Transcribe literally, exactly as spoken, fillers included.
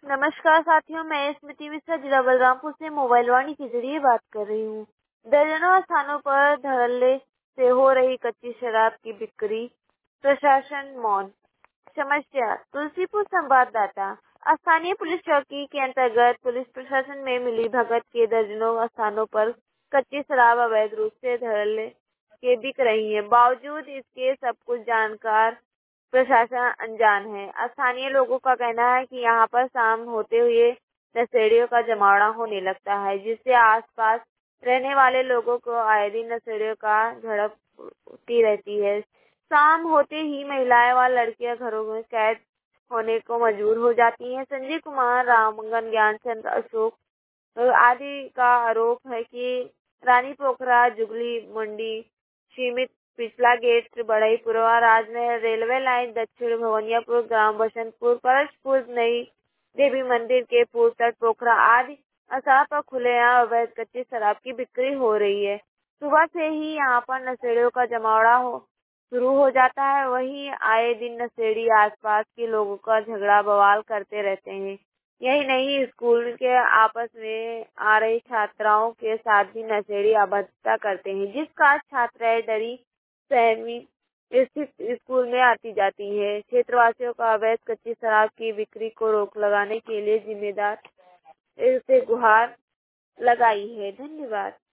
नमस्कार साथियों, मैं स्मृति मिश्रा जिला बलरामपुर से मोबाइल वाणी के जरिए बात कर रही हूँ। दर्जनों स्थानों पर धड़ल्ले से हो रही कच्ची शराब की बिक्री, प्रशासन मौन। समस्या, तुलसीपुर संवाददाता। स्थानीय पुलिस चौकी के अंतर्गत पुलिस प्रशासन में मिली भगत के दर्जनों स्थानों पर कच्ची शराब अवैध रूप से धड़ल्ले के बिक रही है। बावजूद इसके सब कुछ जानकार प्रशासन अनजान है। स्थानीय लोगों का कहना है कि यहाँ पर शाम होते हुए नशेड़ियों का जमावड़ा होने लगता है, जिससे आसपास रहने वाले लोगों को आए दिन नशेड़ियों का झड़प होती रहती है। शाम होते ही महिलाएं व लड़कियां घरों में कैद होने को मजबूर हो जाती हैं। संजय कुमार, रामगन, ज्ञानचंद, अशोक आदि का आरोप है कि रानी पोखरा, जुगली मंडी, सीमित पिछला gate, Badhaipur, Rajnahar, railway line, दक्षिण भवनियापुर, ग्राम बसंतपुर, परसपुर, नई देवी मंदिर के पूर्व तट, पोखरा आदि स्थानों पर खुलेआम अवैध कच्ची शराब की बिक्री हो रही है। सुबह से ही यहाँ पर नशेड़ियों का जमावड़ा हो शुरू हो जाता है। वहीं आए दिन नशेड़ी आसपास के लोगों का झगड़ा बवाल करते रहते हैं। यही नहीं, स्कूल के आपस में आ रही छात्राओं के साथ भी नशेड़ी अभद्रता करते हैं, जिस कारण छात्राएं डरी सहमी स्थित स्कूल में आती जाती है। क्षेत्रवासियों का अवैध कच्ची शराब की बिक्री को रोक लगाने के लिए जिम्मेदार से गुहार लगाई है। धन्यवाद।